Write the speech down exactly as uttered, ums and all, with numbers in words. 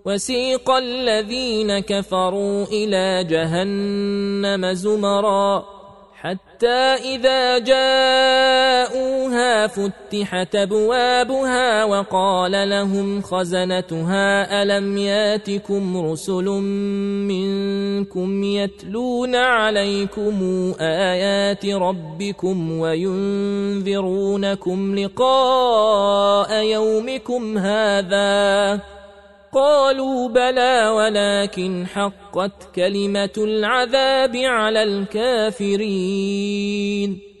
وسيق الذين كفروا إلى جهنم زمرا حتى إذا جاءوها فتحت أبوابها وقال لهم خزنتها ألم ياتكم رسل منكم يتلون عليكم آيات ربكم وينذرونكم لقاء يومكم هذا قالوا بلى ولكن حقت كلمة العذاب على الكافرين